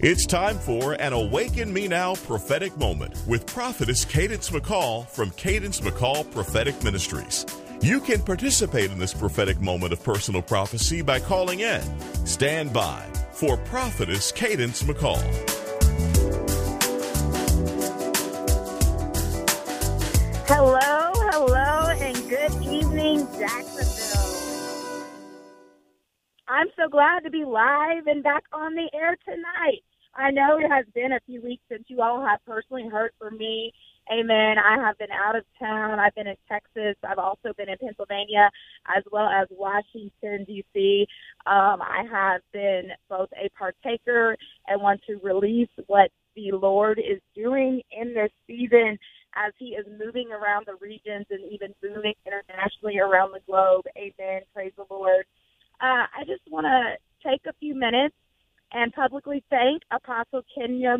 It's time for an Awaken Me Now prophetic moment with prophetess Cadence McCall from Cadence McCall Prophetic Ministries. You can participate in this prophetic moment of personal prophecy by calling in. Stand by for prophetess Cadence McCall. Hello, and good evening, Jacksonville. I'm so glad to be live and back on the air tonight. I know it has been a few weeks since you all have personally heard from me. Amen. I have been out of town. I've been in Texas. I've also been in Pennsylvania as well as Washington, D.C. I have been both a partaker and want to release what the Lord is doing in this season as he is moving around the regions and even moving internationally around the globe. Amen. Praise the Lord. I just want to take a few minutes and publicly thank Apostle Kenya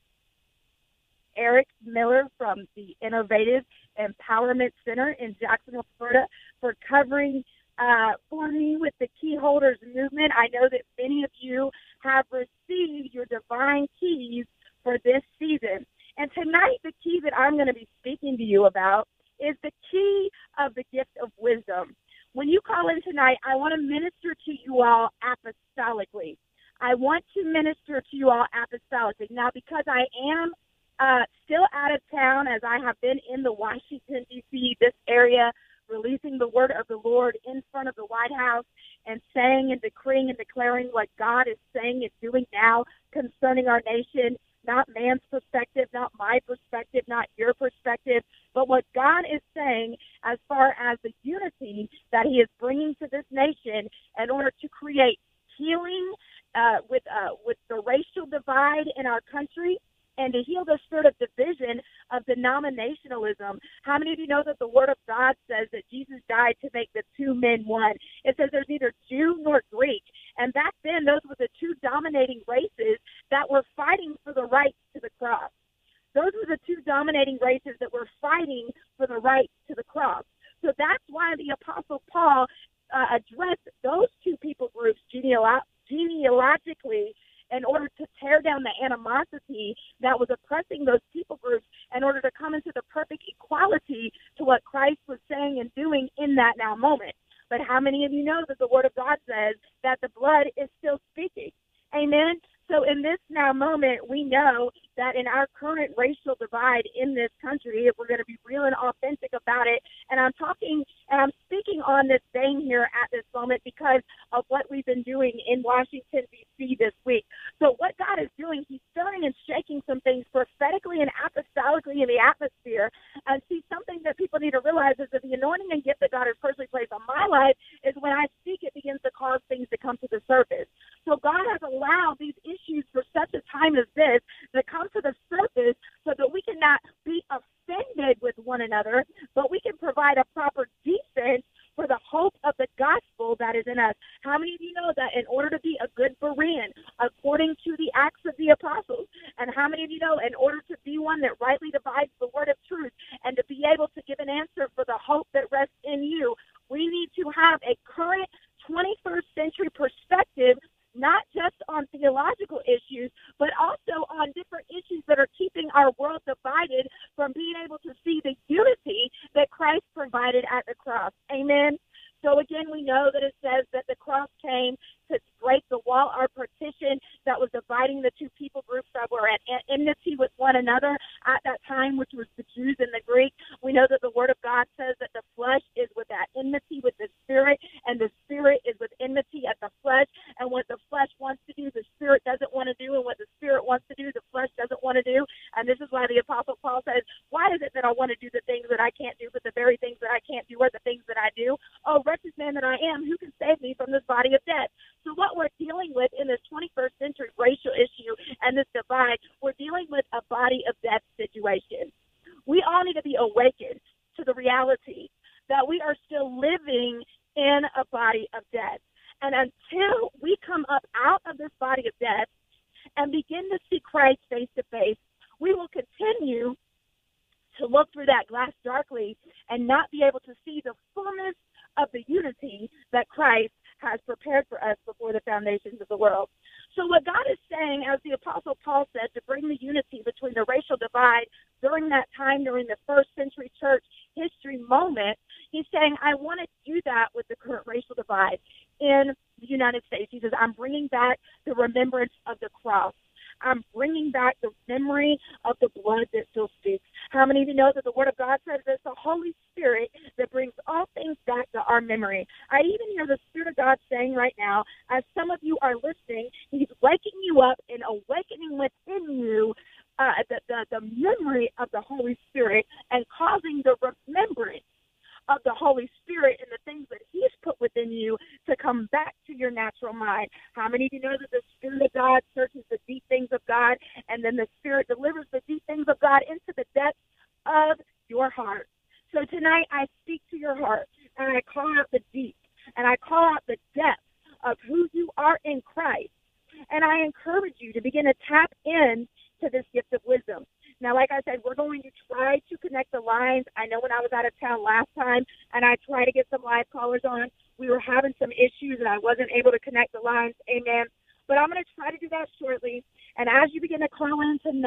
Eric Miller from the Innovative Empowerment Center in Jacksonville, Florida, for covering for me with the Key Holders movement. I know that many of you have received your divine keys for this season. And tonight, the key that I'm going to be speaking to you about is the key of the gift of wisdom. When you call in tonight, I want to minister to you all apostolically. I want to minister to you all apostolically. Now, because I am still out of town, as I have been in the Washington, D.C., this area, releasing the word of the Lord in front of the White House and saying and decreeing and declaring what God is saying and doing now concerning our nation, not man's perspective, not my perspective, not your perspective, but what God is saying as far as the unity that he is bringing to this nation in order to create healing with the racial divide in our country and to heal the spirit of division of denominationalism. How many of you know that the Word of God says that Jesus died to make the two men one? It says there's neither Jew nor Greek. And back then, those were the two dominating races that were fighting for the right to the cross. Those were the two dominating races that were fighting for the right to the cross. So that's why the Apostle Paul addressed those two people groups genealogically in order to tear down the animosity that was oppressing those people groups in order to come into the perfect equality to what Christ was saying and doing in that now moment. But how many of you know that the Word of God says that the blood is still speaking? Amen? So in this now moment, we know that in our current racial divide in this country, if we're going to be real and authentic about it, and I'm speaking on this vein here at this moment because of what we've been doing in Washington, D.C. this week. So what God is doing, he's stirring and shaking some things prophetically and apostolically in the atmosphere. And see, something that people need to realize is that the anointing and gift that God has personally placed on my life is when I speak, it begins to cause things to come to the surface. So God has allowed these issues for such a time as this to come to the surface so that we can not be offended with one another, but we can provide a proper defense for the hope of the gospel that is in us. How many of you know that in order to be a good Berean, according to the Acts of the Apostles, and how many of you know in order to be one that rightly divides the word of truth and to be able to give an answer for the hope that rests in you, we need to have a current 21st century perspective, not just on theological issues, but also on different issues that are keeping our world divided from being able to see the unity that Christ provided at the cross. Amen. So again, we know that it says that the cross came to break the wall or partition that was dividing the two people groups that were at enmity with one another at that time, which was the Jews and the Greek. We know that the Word of God says that the flesh is with that enmity with the Spirit, and the Spirit is with enmity at the flesh. And what the flesh wants to do, the Spirit doesn't want to do, and what the Spirit wants to do, the flesh doesn't want to do. And this is why the Apostle Paul says, why is it that I want to do the things that I can't do, but the very things that I can't do are the things that I do? Oh, wretched man that I am, who can save me from this body of death? So what we're dealing with in this 21st century racial issue and this divide, we're dealing with a body of death situation. We all need to be awakened to the reality that we are still living in a body of death. And until we come up out of this body of death and begin to see Christ face to face, we will continue to look through that glass darkly and not be able to see the fullness of the unity that Christ has prepared for us before the foundations of the world. So what God is saying, as the Apostle Paul said, to bring the unity between the racial divide during that time, during the first century church history moment, he's saying, I want to do that with the current racial divide in the United States. He says, I'm bringing back the remembrance of the cross. I'm bringing back the memory of the blood that still speaks. How many of you know that the Word of God says it's the Holy Spirit that brings all things back to our memory? I even hear the Spirit of God saying right now, as some of you are listening, He's waking you up and awakening within you the memory of the Holy Spirit and causing the remembrance of the Holy Spirit and the things that He's put within you to come back to your natural mind. How many of you know that the Spirit of God searches the deep things of God, and then the Spirit delivers the deep things of God into the depths of your heart? So tonight I speak to your heart, and I call out the deep, and I call out the depth of who you are in Christ. And I encourage you to begin to tap in to this gift of wisdom. Now, like I said, we're going to try to connect the lines. I know when I was out of town last time and I tried to get some live callers on, we were having some issues and I wasn't able to connect the lines. Amen. But I'm going to try to do that shortly. And as you begin to call in to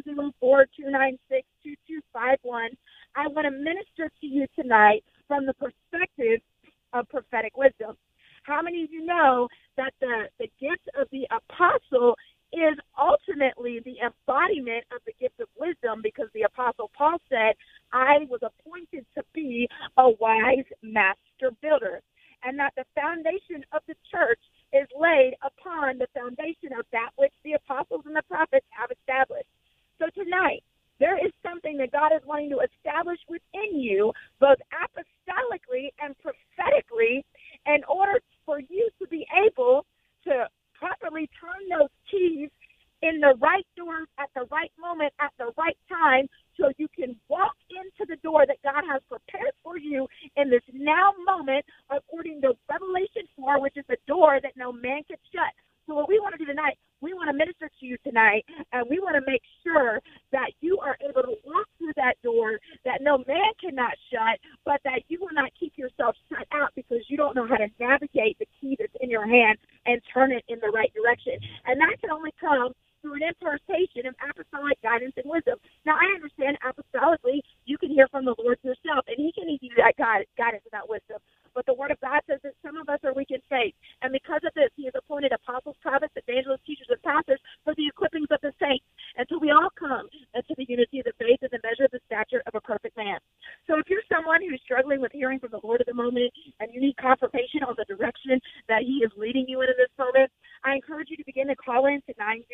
904-296-2251, I want to minister to you tonight from the perspective of prophetic wisdom. How many of you know that the gift of the apostle is ultimately the embodiment of the gift of wisdom, because the Apostle Paul said, I was appointed to be a wise master builder, and that the foundation of the church is laid upon the foundation of that which the apostles and the prophets have established. So tonight, there is something that God is wanting to establish within you, both apostolically and prophetically, in order for you to be able to properly turn those keys in the right doors at the right moment at the right time, so you can walk into the door that God has prepared for you in this now moment, according to Revelation 4, which is the door that no man can shut. So what we want to do tonight, we want to minister to you tonight, and we want to make sure that you are able to walk through that door that no man cannot shut, but that you will not keep yourself shut out because you don't know how to navigate the key that's in your hand and turn it in the right direction. And that can only come through an impartation of apostolic guidance and wisdom. Now, I understand apostolically you can hear from the Lord yourself, and He can give you that guidance and that wisdom. But the Word of God says that some of us are weak in faith, and because of this, He has appointed apostles, prophets, evangelists, teachers, and pastors for the equippings of the saints, until we all come into the unity of the faith and the measure of the stature of a perfect man. So if you're someone who's struggling with hearing from the Lord at the moment, and you need confirmation on the direction that He is leading you in this moment, I encourage you to begin to call in to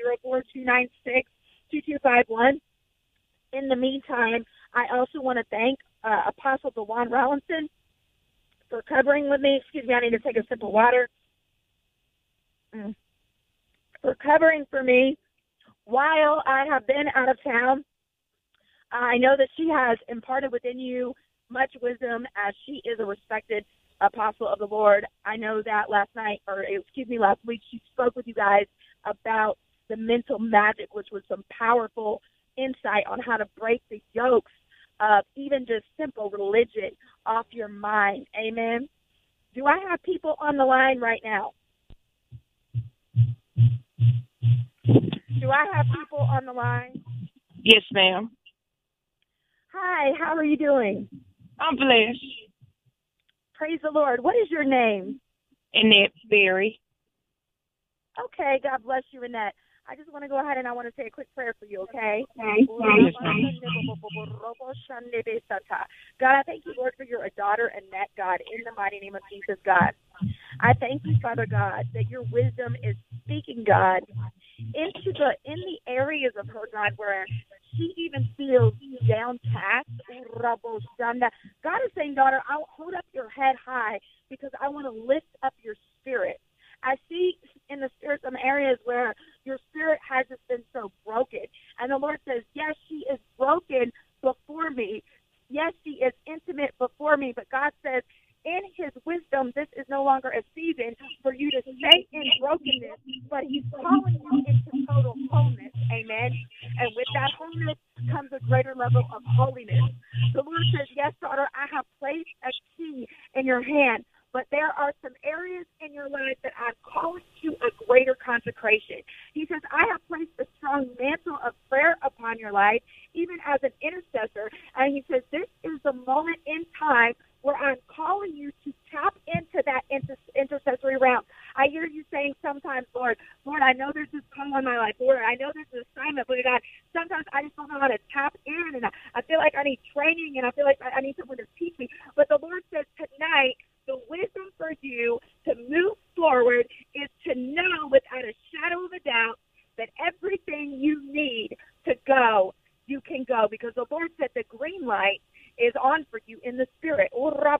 904-296-2251. In the meantime, I also want to thank Apostle DeJuan Rollinson for covering with me. Excuse me, I need to take a sip of water. For covering for me while I have been out of town. I know that she has imparted within you much wisdom, as she is a respected apostle of the Lord. I know that last week, she spoke with you guys about the mental magic, which was some powerful insight on how to break the yokes of even just simple religion off your mind. Amen. Do I have people on the line right now? Do I have people on the line? Yes, ma'am. Hi, how are you doing? I'm blessed. Praise the Lord. What is your name? Annette Berry. Okay, God bless you, Annette. I just want to go ahead and I want to say a quick prayer for you, okay? Yes, ma'am. God, I thank you, Lord, for your daughter, Annette, God, in the mighty name of Jesus, God. I thank you, Father God, that your wisdom is speaking, God, in the areas of her, God, where she even feels downcast. God is saying, daughter, I'll hold up your head high because I want to lift up your spirit. I see in the spirit some areas where your spirit has just been so broken. And the Lord says, yes, she is broken before me. Yes, she is intimate before me. But God says, in His wisdom, this is no longer a season for you to stay in brokenness, but He's calling you into total wholeness. Amen. And with that wholeness comes a greater level of holiness. The Lord says, yes, daughter, I have placed a key in your hand, but there are some areas in that I'm calling to a greater consecration. He says, I have placed a strong mantle of prayer upon your life, even as an intercessor. And he says, this is the moment in time where I'm calling you to tap into that intercessory realm. I hear you saying sometimes, Lord, I know there's this call on my life. Lord, I know there's an assignment, but God, sometimes I just don't know how to tap in, and I feel like I need training, and I feel like I need someone to teach me. But the Lord says tonight, the wisdom for you to move forward is to know without a shadow of a doubt that everything you need to go, you can go, because the Lord said the green light is on for you in the spirit.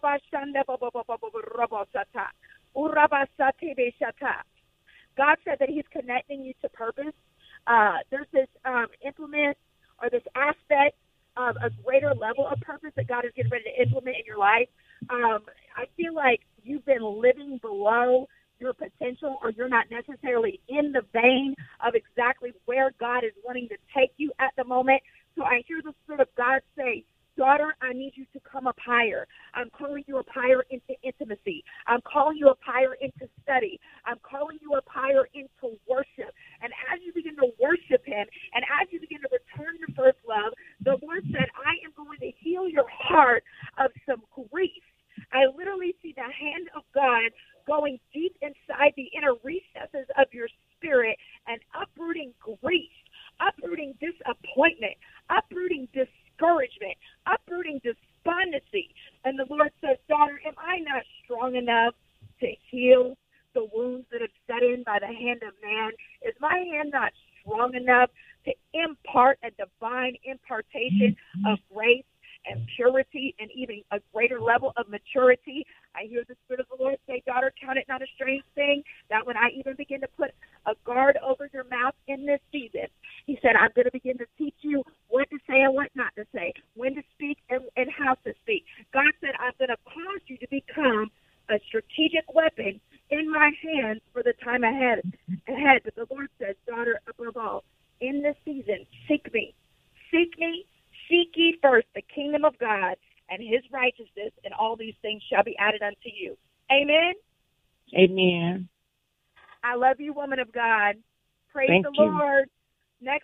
God said that he's connecting you to purpose. There's this implement or this aspect of a greater level of purpose that God is getting ready to implement in your life. I feel like you've been living below your potential, or you're not necessarily in the vein of exactly where God is wanting to take you at the moment. So I hear the Spirit of God say, daughter, I need you to come up higher. I'm calling you up higher into intimacy. I'm calling you up higher into study. I'm calling you up higher into worship. And as you begin to worship him, and as you begin to return to first love, the Lord said, I am going to heal your heart of some grief. I literally see the hand of God going deep inside the inner recesses of your spirit and uprooting grief, uprooting disappointment, uprooting discouragement, uprooting despondency. And the Lord says, daughter, am I not strong enough to heal the wounds that have set in by the hand of man? Is my hand not strong enough to impart a divine impartation of grace and purity and even a greater level of maturity? I hear the Spirit of the Lord say, daughter, count it not a strange thing that when I even begin to put a guard over your mouth in this season, he said, I'm going to begin to teach you what to say and what not to say, when to speak and how to speak. God said, I'm going to cause you to become a strategic weapon in my hands for the time ahead. But the Lord says, daughter, above all, in this season, seek me. Seek me. Seek ye first the kingdom of God and his righteousness, and all these things shall be added unto you. Amen? Amen. I love you, woman of God. Praise Thank the you. Lord. Next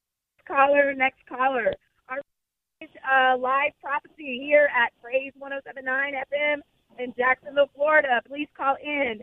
caller. Our live prophecy here at Praise 107.9 FM in Jacksonville, Florida. Please call in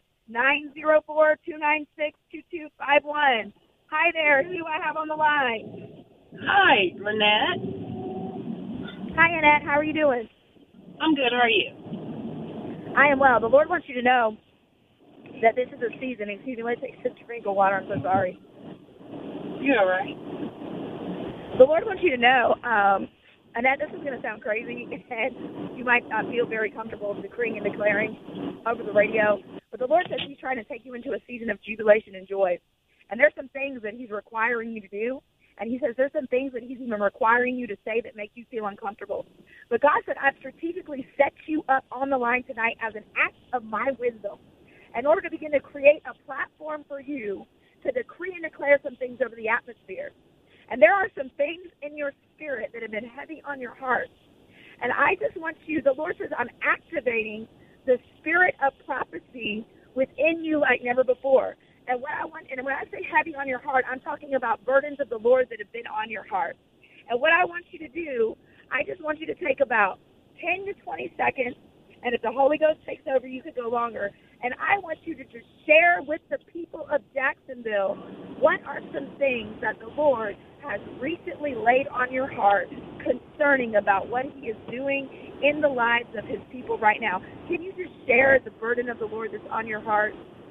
904-296-2251. Hi there. Who do I have on the line? Hi, Lynette. Hi, Annette. How are you doing? I'm good. How are you? I am well. The Lord wants you to know that this is a season. Excuse me, let me take a drink of water. I'm so sorry. You're all right. The Lord wants you to know, Annette, this is going to sound crazy, and you might not feel very comfortable decreeing and declaring over the radio, but the Lord says he's trying to take you into a season of jubilation and joy. And there's some things that he's requiring you to do, and he says there's some things that he's even requiring you to say that make you feel uncomfortable. But God said, I've strategically set you up on the line tonight as an act of my wisdom in order to begin to create a platform for you to decree and declare some things over the atmosphere. And there are some things in your spirit that have been heavy on your heart. And I just want you, the Lord says, I'm activating the spirit of prophecy within you like never before. And when I say heavy on your heart, I'm talking about burdens of the Lord that have been on your heart. And what I want you to do, I just want you to take about 10 to 20 seconds, and if the Holy Ghost takes over, you could go longer. And I want you to just share with the people of Jacksonville what are some things that the Lord has recently laid on your heart concerning about what he is doing in the lives of his people right now. Can you just share the burden of the Lord that's on your heart?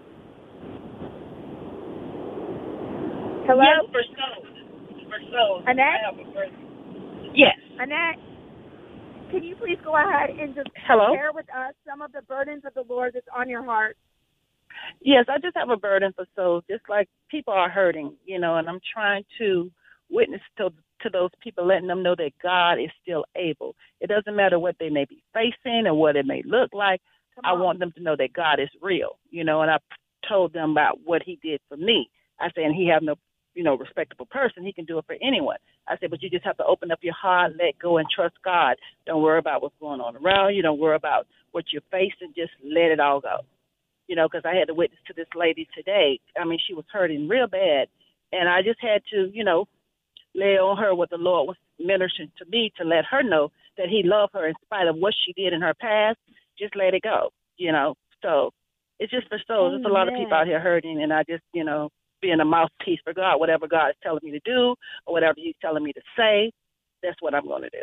Hello? Yes, for souls. Annette? I have a burden. Yes. Annette, can you please go ahead and just Hello? share with us some of the burdens of the Lord that's on your heart? Yes, I just have a burden for souls. Just like people are hurting, and I'm trying to witness to those people, letting them know that God is still able. It doesn't matter what they may be facing or what it may look like. I want them to know that God is real, and I told them about what he did for me. I said, and he have no respectable person. He can do it for anyone. I said, but you just have to open up your heart, let go, and trust God. Don't worry about what's going on around you. Don't worry about what you're facing. Just let it all go. because I had to witness to this lady today. I mean, she was hurting real bad. And I just had to, lay on her what the Lord was ministering to me to let her know that he loved her in spite of what she did in her past. Just let it go, So it's just for souls. There's a lot of people out here hurting, and I just, being a mouthpiece for God, whatever God is telling me to do or whatever he's telling me to say, that's what I'm going to do.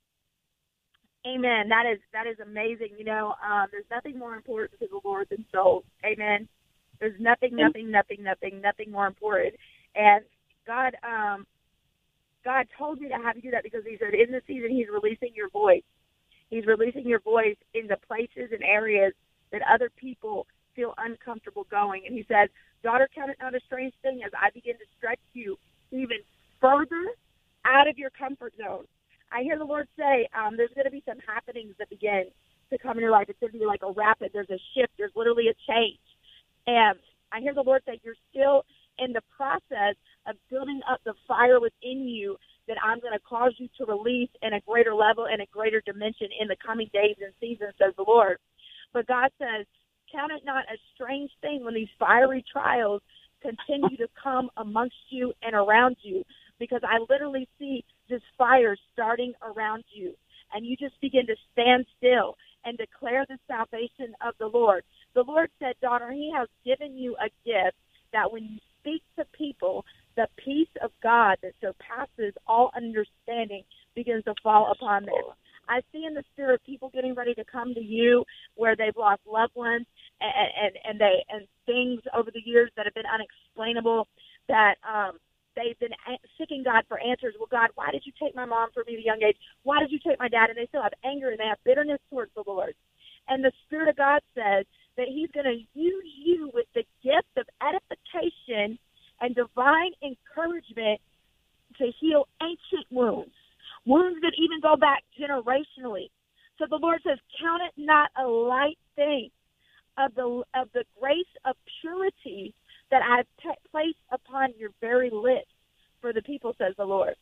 Amen. That is amazing. There's nothing more important to the Lord than souls. Amen. There's nothing more important. And God told me to have you do that because he said in this season he's releasing your voice. He's releasing your voice into places and areas that other people feel uncomfortable going. And he said, daughter, count it not a strange thing as I begin to stretch you even further out of your comfort zone. I hear the Lord say there's going to be some happenings that begin to come in your life. It's going to be like a rapid. There's a shift. There's literally a change. And I hear the Lord say you're still in the process of building up the fire within you that I'm going to cause you to release in a greater level and a greater dimension in the coming days and seasons, says the Lord. But God says, count it not a strange thing when these fiery trials continue to come amongst you and around you, because I literally see this fire starting around you. And you just begin to stand still and declare the salvation of the Lord. The Lord said, daughter, he has given you a gift that when you speak to people, the peace of God that surpasses all understanding begins to fall upon them. I see in the spirit people getting ready to come to you where they've lost loved ones and things over the years that have been unexplainable, that they've been seeking God for answers. Well, God, why did you take my mom from me at a young age? Why did you take my dad? And they still have anger and they have bitterness towards the Lord. And the Spirit of God says that he's going to use you with the gift of edification and divine encouragement to heal ancient wounds that even go back generationally. So the Lord says, count it not a light thing of the grace of purity that I've placed upon your very lips for the people, says the Lord.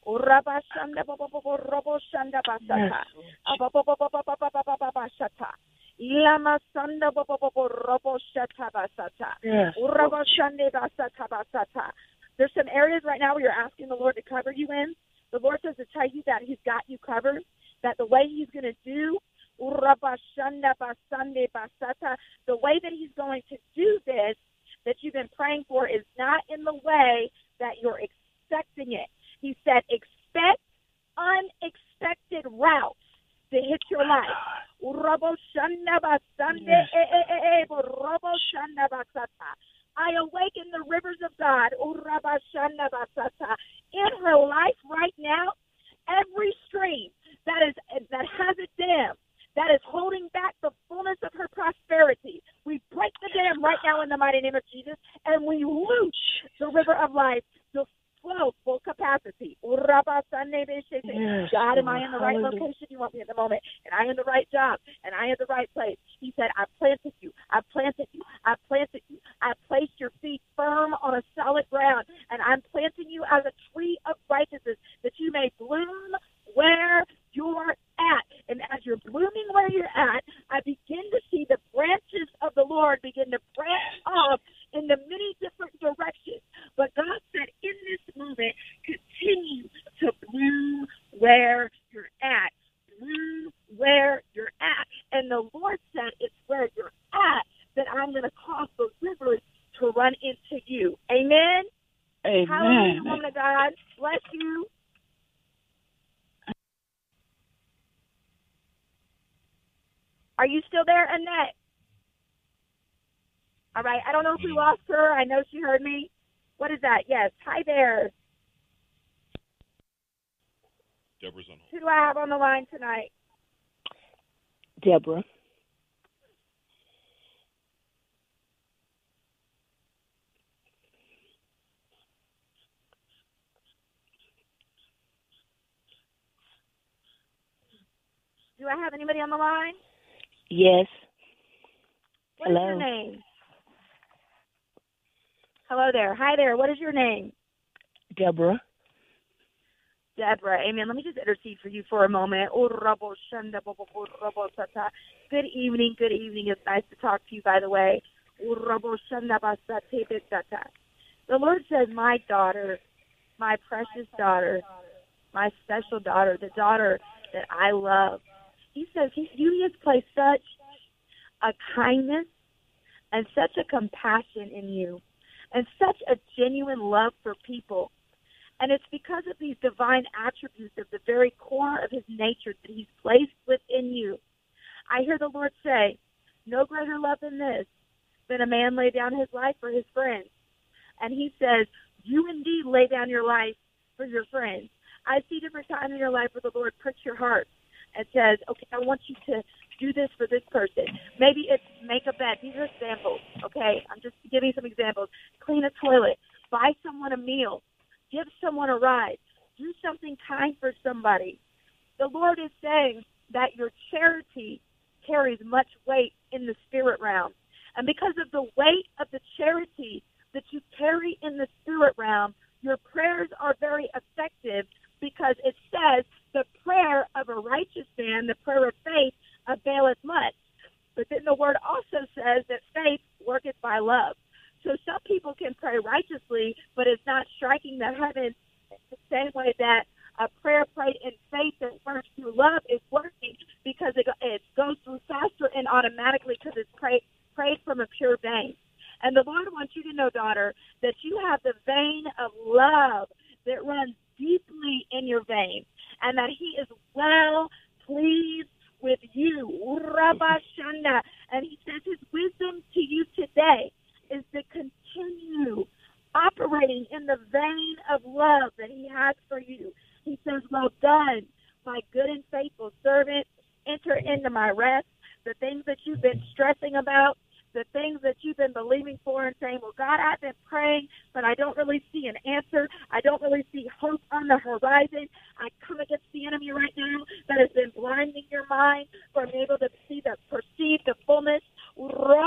There's some areas right now where you're asking the Lord to cover you in. The Lord says to tell you that he's got you covered, that the way he's going to do, the way that he's going to do this that you've been praying for is not in the way that you're expecting it. He said, expect unexpected routes to hit your life. I awaken the rivers of God in her life right now. Every stream that has a dam, that is holding back the fullness of her prosperity, we break the dam right now in the mighty name of Jesus, and we loose the river of life to flow full capacity. God, am I in the right location? You want me at the moment? And I in the right job? And I in the right place? He said, I planted you. I planted you. I planted you. I placed your feet firm on a solid ground, and I'm planting you as a tree of righteousness that you may bloom where you're at. And as you're blooming where you're at, I begin to see the branches of the Lord begin to branch off in the many different directions. But God said, in this moment, continue to bloom where you're at. Bloom where you're at. And the Lord said, it's where you're at that I'm going to cause the rivers to run into you. Amen? Amen. Hallelujah, woman of God. Bless you. Are you still there, Annette? All right. I don't know if we lost her. I know she heard me. What is that? Yes. Hi there. Deborah's on hold. Who do I have on the line tonight? Deborah. Do I have anybody on the line? Yes. What is your name? Hello there. Hi there. What is your name? Deborah. Deborah. Amen. Let me just intercede for you for a moment. Good evening. Good evening. It's nice to talk to you, by the way. The Lord says, my daughter, my precious daughter, my special daughter, the daughter that I love. He says He has placed such a kindness and such a compassion in you and such a genuine love for people. And it's because of these divine attributes of the very core of His nature that He's placed within you. I hear the Lord say, no greater love than this, than a man lay down his life for his friends. And He says, you indeed lay down your life for your friends. I see different times in your life where the Lord pricks your heart and says, okay, I want you to do this for this person. Maybe it's make a bed. These are examples, okay? I'm just giving some examples. Clean a toilet. Buy someone a meal. Give someone a ride. Do something kind for somebody. The Lord is saying that your charity carries much weight in the spirit realm. And because of the weight of the charity that you carry in the spirit realm, your prayers are very effective, because it says the prayer of a righteous man, the prayer of faith, availeth much. But then the word also says that faith worketh by love. So some people can pray righteously, but it's not striking the heavens the same way that a prayer prayed in faith that works through love is working, because it goes through faster and automatically, because it's prayed from a pure vein. And the Lord wants you to know, daughter, that you have the vein of love that runs deeply in your veins, and that He is well pleased with you. And He says His wisdom to you today is to continue operating in the vein of love that He has for you. He says, well done, my good and faithful servant. Enter into my rest. The things that you've been stressing about, the things that you've been believing for and saying, well, God, I've been praying, but I don't really see an answer. I don't really see hope on the horizon. I come against the enemy right now that has been blinding your mind from able to perceive the fullness of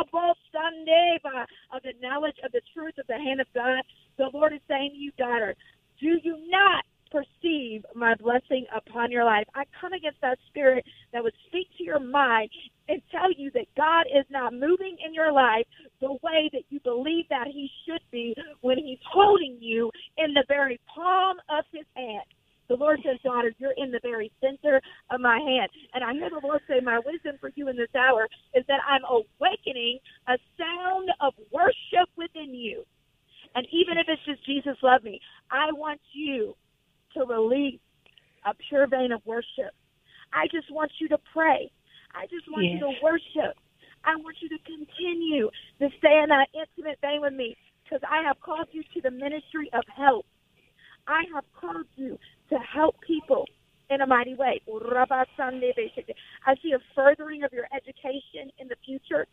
the knowledge of the truth of the hand of God. The Lord is saying to you, daughter, do you not perceive my blessing upon your life? I come against that spirit that would speak to your mind and tell you that God is not moving in your life the way that you believe that He should be, when He's holding you in the very palm of His hand. The Lord says, daughter, you're in the very center of my hand. And I hear the Lord say, my wisdom for you in this hour is that I'm awakening a sound of worship within you. And even if it's just Jesus love me, I want you to release a pure vein of worship. I just want you to pray. I just want you to worship. I want you to continue to stay in that intimate vein with me, because I have called you to the ministry of help. I have called you to help people in a mighty way. I see a furthering of your education in the future.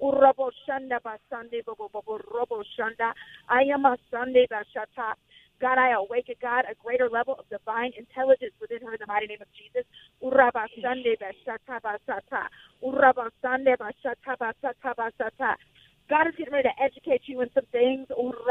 God, I awaken, God, a greater level of divine intelligence within her in the mighty name of Jesus. God is getting ready to educate you in some things.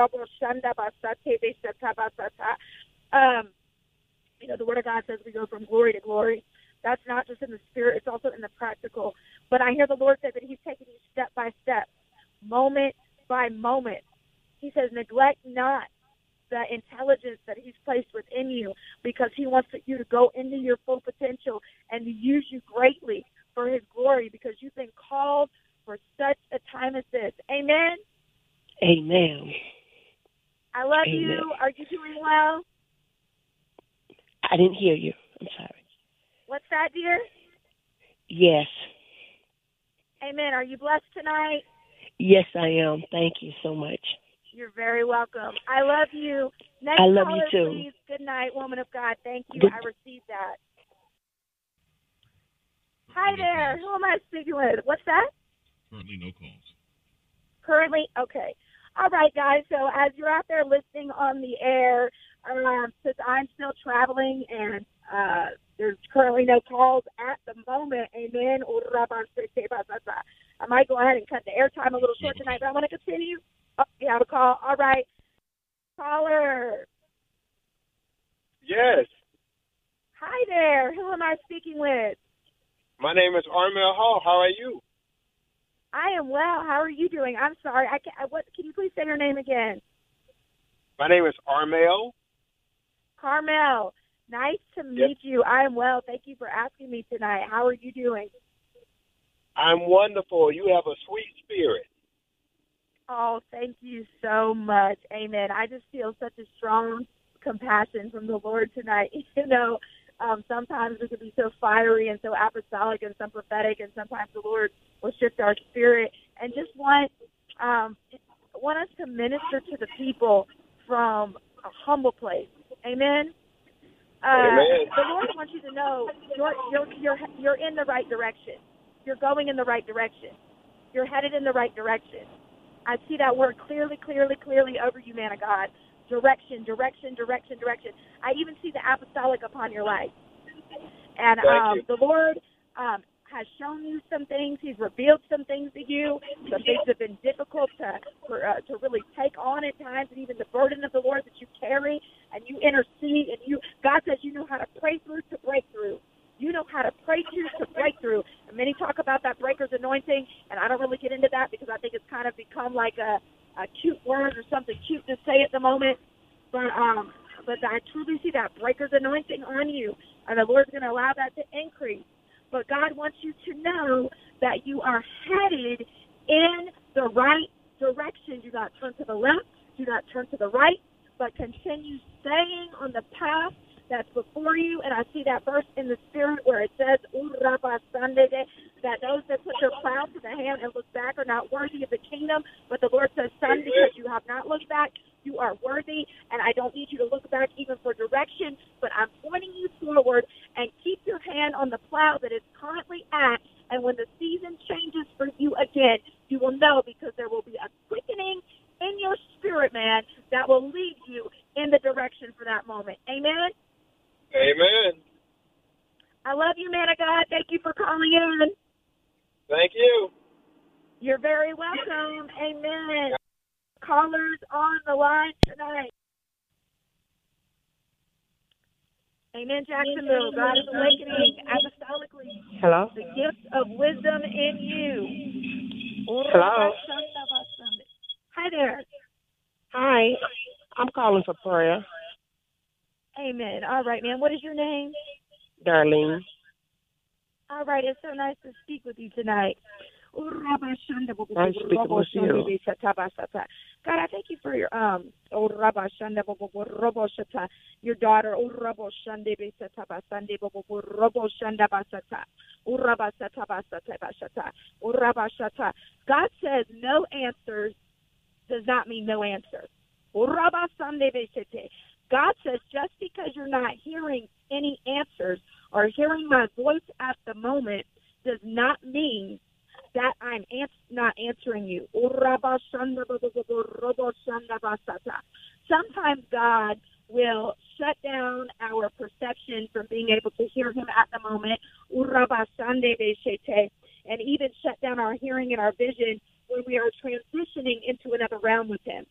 The Word of God says we go from glory to glory. That's not just in the spirit, it's also in the practical. But I hear the Lord say that He's taking you step by step, moment by moment. He says, neglect not the intelligence that He's placed within you, because He wants you to go into your full potential and to use you greatly for His glory, because you've been called for such a time as this. Amen? Amen. I love you. Are you doing well? I didn't hear you. I'm sorry. What's that, dear? Yes. Amen. Are you blessed tonight? Yes, I am. Thank you so much. You're very welcome. I love you. Next I love caller, you too. please. Good night, woman of God. Thank you. I received that. Hi there. Who am I speaking with? What's that? Currently no calls. Currently? Okay. All right, guys. So as you're out there listening on the air, since I'm still traveling and there's currently no calls at the moment, amen. I might go ahead and cut the airtime a little short tonight, but I want to continue. Oh, you have a call. All right. Caller. Yes. Hi there. Who am I speaking with? My name is Armel Hall. How are you? I am well. How are you doing? I'm sorry. Can you please say your name again? My name is Armel. Carmel. Nice to meet you. I am well. Thank you for asking me tonight. How are you doing? I'm wonderful. You have a sweet spirit. Oh, thank you so much. Amen. I just feel such a strong compassion from the Lord tonight. Sometimes we can be so fiery and so apostolic and so prophetic, and sometimes the Lord will shift our spirit and just want us to minister to the people from a humble place. Amen. Amen. The Lord wants you to know you're in the right direction. You're going in the right direction. You're headed in the right direction. I see that word clearly over you, man of God. Direction. I even see the apostolic upon your life. And the Lord has shown you some things. He's revealed some things to you. Some things have been difficult to really take on at times, and even the burden of the Lord that you carry, and you intercede, and God says you know how to pray through to break through. You know how to pray through to break through. And many talk about that breaker's anointing, and I don't really get into that because I think it's kind of become like a cute word or something cute to say at the moment. But I truly see that breaker's anointing on you, and the Lord's going to allow that to increase. But God wants you to know that you are headed in the right direction. Do not turn to the left. Do not turn to the right, but continue staying on the path that's before you. And I see that verse in the Spirit where it says, that those that put their plow to the hand and look back are not worthy of the kingdom. But the Lord says, son, because you have not looked back, you are worthy. And I don't need you to look back even for direction, but I'm pointing you forward, and keep your hand on the plow that it's currently at. And when the season changes for you again, you will know, because there will be a quickening in your spirit, man, that will lead you in the direction for that moment. Amen? Amen. I love you, man of God. Thank you for calling in. Thank you. You're very welcome. Amen. Callers on the line tonight. Amen, Jacksonville. God is awakening apostolically. Hello? The gift of wisdom in you. Hello? Hi there. Hi. I'm calling for prayer. Amen. All right, man. What is your name? Darlene. All right. It's so nice to speak with you tonight. Nice speaking with you. God, I thank you for your your daughter. God says no answers does not mean no answer. God says just because you're not hearing any answers or hearing my voice at the moment does not mean that I'm not answering you. Sometimes God will shut down our perception from being able to hear him at the moment, and even shut down our hearing and our vision when we are transitioning into another realm with him.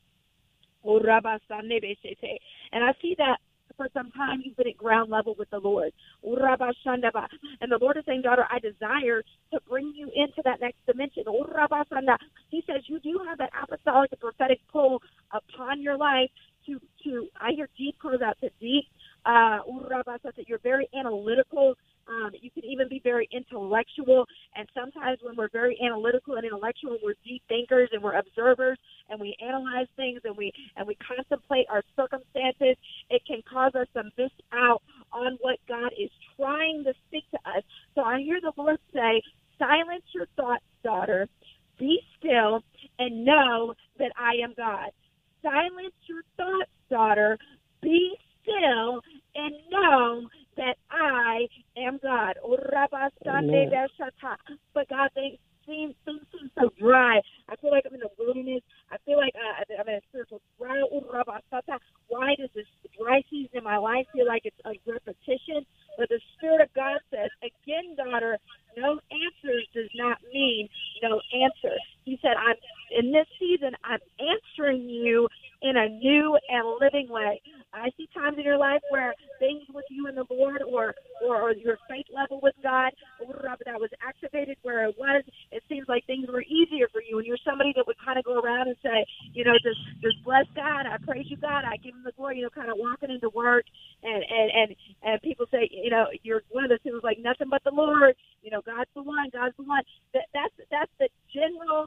And I see that for some time you've been at ground level with the Lord. And the Lord is saying, daughter, I desire to bring you into that next dimension. He says you do have that apostolic and prophetic pull upon your life to I hear deep calls out to deep. You're very analytical. You can even be very intellectual. And sometimes when we're very analytical and intellectual, we're deep thinkers and we're observers and we analyze things and we contemplate our circumstances, it can cause us to miss out on what God is trying to speak to us. So I hear the Lord say, silence your thoughts, daughter. Be still and know that I am God. Silence your thoughts, daughter. Be still and know that I am God. Amen. But God, things seem so dry. I feel like I'm in the wilderness. I feel like I'm in a spiritual dry. Why does this dry season in my life feel like it's a repetition? But the Spirit of God says, again, daughter, no answers does not mean no answer. He said, in this season, I'm answering you in a new and living way. I see times in your life where things with you and the Lord or your faith level with God that was activated where it seems like things were easier just bless God. I praise you, God. I give him the glory, kind of walking into work. And people say, you're one of those who's like, nothing but the Lord. God's the one. God's the one. That's the general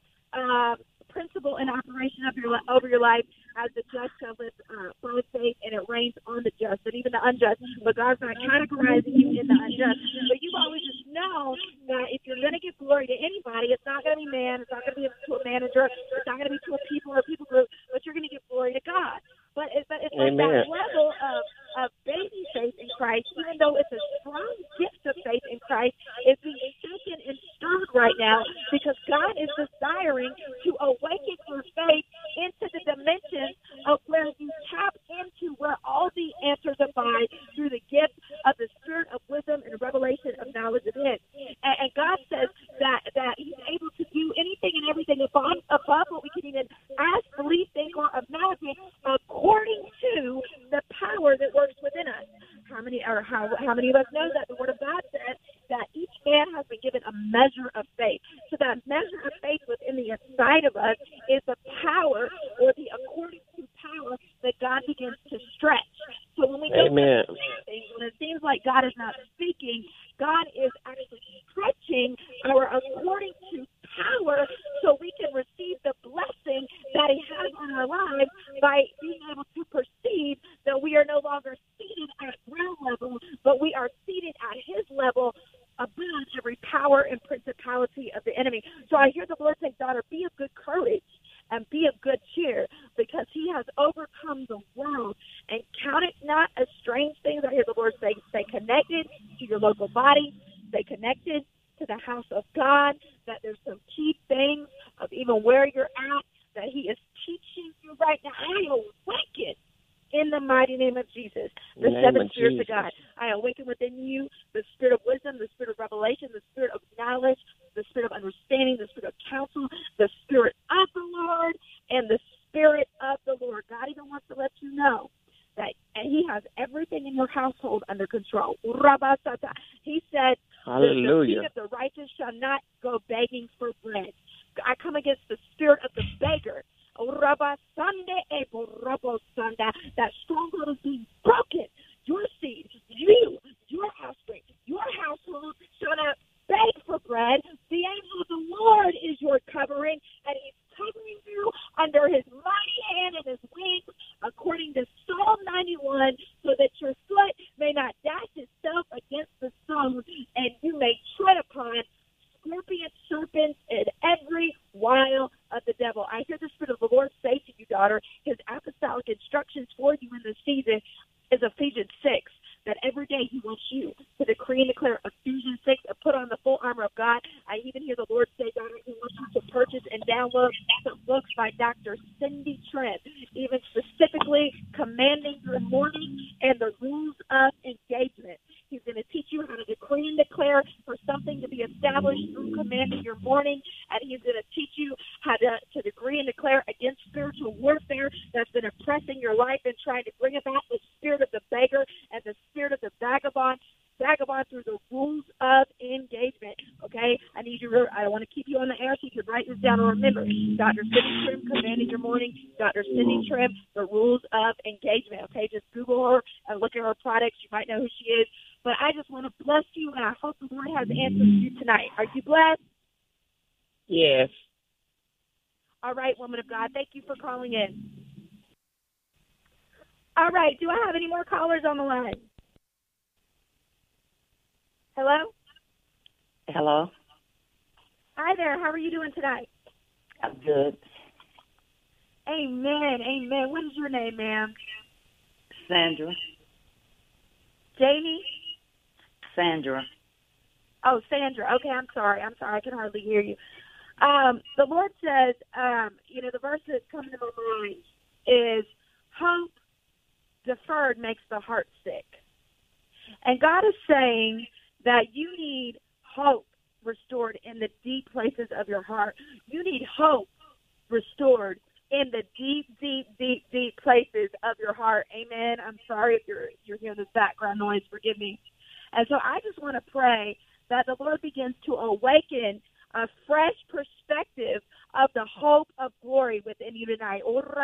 principle in operation over your life. As the just shall live by faith, and it rains on the just and even the unjust. But God's not categorizing you in the unjust. But you've always just known that if you're going to give glory to anybody, it's not going to be man, it's not going to be to a manager, it's not going to be to a people or people group, but you're going to give glory to God. But it's like that level of baby faith in Christ, even though it's a strong gift of faith in Christ, is being shaken and stirred right now because God is desiring to awaken your faith into the dimensions of where you tap into where all the answers abide through the gift of the spirit of wisdom and revelation of knowledge of Him. And God says that He's able to do anything and everything above what we can even ask, believe, think, or imagine, according to the power that works within us. How many of us know that the Word of God says that each man has been given a measure of faith? So that measure of faith within the inside of us is the power or the according to power that God begins to stretch. So when we go through things, when it seems like God is not speaking, God is actually stretching our according to power so we can receive the blessing that He has on our lives by being able to perceive that we are no longer seated at ground level, but we are seated at His level above every power and principality of the enemy. So I hear the Lord say, daughter, be of good courage and be of good cheer because He has overcome the world, and count it not as strange things. I hear the Lord say, stay connected to your local body, stay connected to the house of God, that there's some key things of even where you're at that He is teaching you right now. I awaken in the mighty name of Jesus, the seven spirits of God. I awaken within you the spirit of wisdom, the spirit of revelation, the spirit of knowledge, the spirit of understanding, the spirit of counsel, the spirit of the Lord, and the spirit of the Lord. God even wants to let you know that He has everything in your household under control. He said, hallelujah. The feet of the righteous shall not go begging for bread. I come against the spirit of the beggar. That stronghold is being broken. Your seed, your offspring, your household shall not beg for bread. The angel of the Lord is your covering, and He's covering you under His mighty hand and His wings, according to Psalm 91, so that your foot may not dash itself against the stone, and you may tread upon scorpions, serpents, and every wile of the devil. I hear the Spirit of the Lord say to you, daughter, His apostolic instructions for you in this season is Ephesians 6, that every day He wants you to decree and declare Ephesians 6 and put on the full armor of God. I even hear the Lord say, daughter, He wants you to purchase and download some books by Dr. Cindy Trimm, even specifically commanding your morning and the rules of engagement. He's going to teach you how to decree and declare for something to be established through commanding your morning, and He's going to teach you how to decree and declare against spiritual warfare that's been oppressing your life and trying to bring about the spirit of the beggar and the spirit of the vagabond through the rules of engagement. Okay, I don't want to keep you on the air, so you can write this down and remember. Dr. Cindy Trimm, commanding your morning. Dr. Cindy Trimm, the rules of engagement. Okay, just Google her and look at her products. You might know who she is. But I just want to bless you, and I hope the Lord has answers for you tonight. Are you blessed? Yes. All right, woman of God. Thank you for calling in. All right. Do I have any more callers on the line? Hello? Hello. Hi there. How are you doing tonight? I'm good. Amen. Amen. What is your name, ma'am? Sandra. Jamie? Sandra. Oh, Sandra. Okay, I'm sorry. I can hardly hear you. The Lord says, the verse that's coming to my mind is, hope deferred makes the heart sick. And God is saying that you need hope restored in the deep places of your heart. You need hope restored in the deep, deep, deep, deep places of your heart. Amen. I'm sorry if you're hearing this background noise. Forgive me. And so I just want to pray that the Lord begins to awaken a fresh perspective of the hope of glory within you tonight.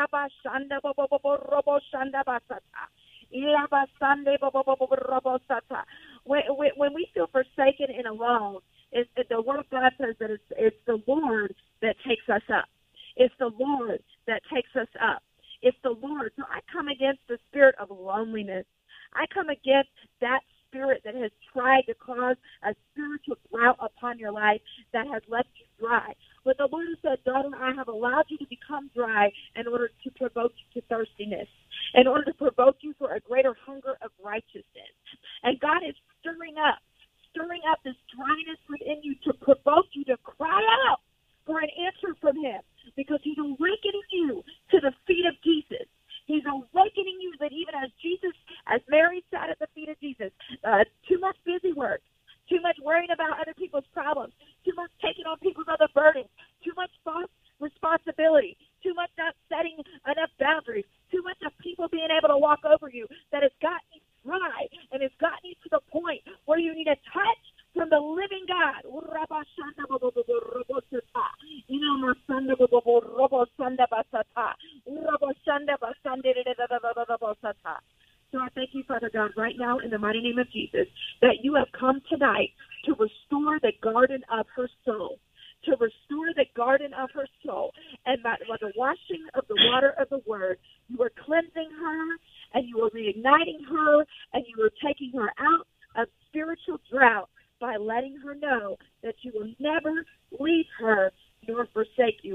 When we feel forsaken and alone, the Word of God says that it's the Lord that takes us up. It's the Lord that takes us up. It's the Lord. So I come against the spirit of loneliness. I come against that spirit that has tried to cause a spiritual drought upon your life that has left you dry. But the Lord has said, daughter, I have allowed you to become dry in order to provoke you to thirstiness, in order to provoke you for a greater hunger of righteousness. And God is stirring up this dryness within you to provoke you to cry out for an answer from Him, because He's awakening you to the feet of Jesus. He's awakening you that even as Mary sat at the feet of Jesus, too much busy work, too much worrying about other people's problems, too much taking on people's other burdens, too much false responsibility, too much not setting enough boundaries, too much of people being able to walk over you, that has gotten you dry and has gotten you to the point where you need a touch from the living God. So I thank you, Father God, right now in the mighty name of Jesus, that you have come tonight to restore the garden of her soul, to restore the garden of her soul. And by the washing of the water of the Word, you are cleansing her, and you are reigniting her, and you are taking her out of spiritual drought by letting her know that you will never leave her nor forsake you.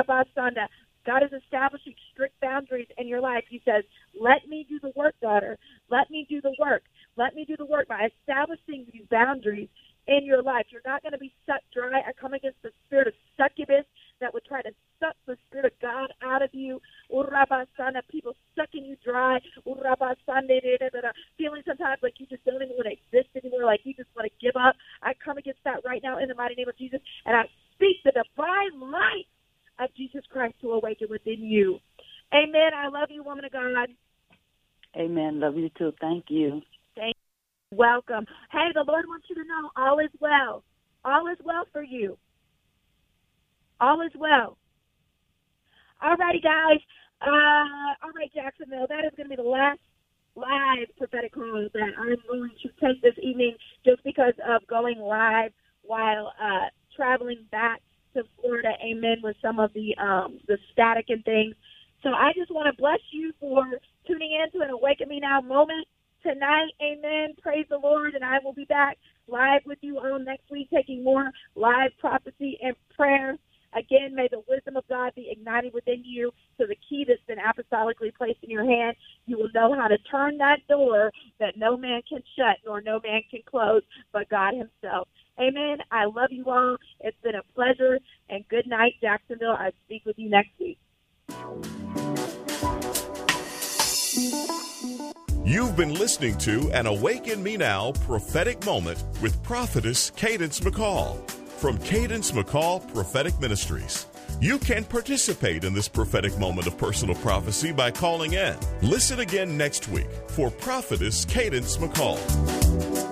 God is establishing strict boundaries in your life. He says, let me do the work, daughter. Let me do the work. Let me do the work by establishing these boundaries in your life. You're not going to be sucked dry. I come against the spirit of succubus that would try to suck the Spirit of God out of you. People sucking you dry. Feeling sometimes like you just don't even want to exist anymore, like you just want to give up. I come against that right now in the mighty name of Jesus, and I speak the divine light of Jesus Christ to awaken within you. Amen. I love you, woman of God. Amen. Love you too. Thank you. Thank you. Welcome. Hey, the Lord wants you to know all is well. All is well for you. All is well. All righty, guys. All right, Jacksonville, that is going to be the last live prophetic call that I'm going to take this evening, just because of going live while traveling back to Florida, amen, with some of the static and things. So I just want to bless you for tuning in to an Awaken Me Now moment tonight, amen. Praise the Lord, and I will be back live with you on next week, taking more live prophecy and prayer. Again, may the wisdom of God be ignited within you, so the key that's been apostolically placed in your hand, you will know how to turn that door that no man can shut nor no man can close but God Himself. Amen. I love you all. It's been a pleasure, and good night, Jacksonville. I'll speak with you next week. You've been listening to an Awaken Me Now prophetic moment with prophetess Cadence McCall from Cadence McCall Prophetic Ministries. You can participate in this prophetic moment of personal prophecy by calling in. Listen again next week for prophetess Cadence McCall.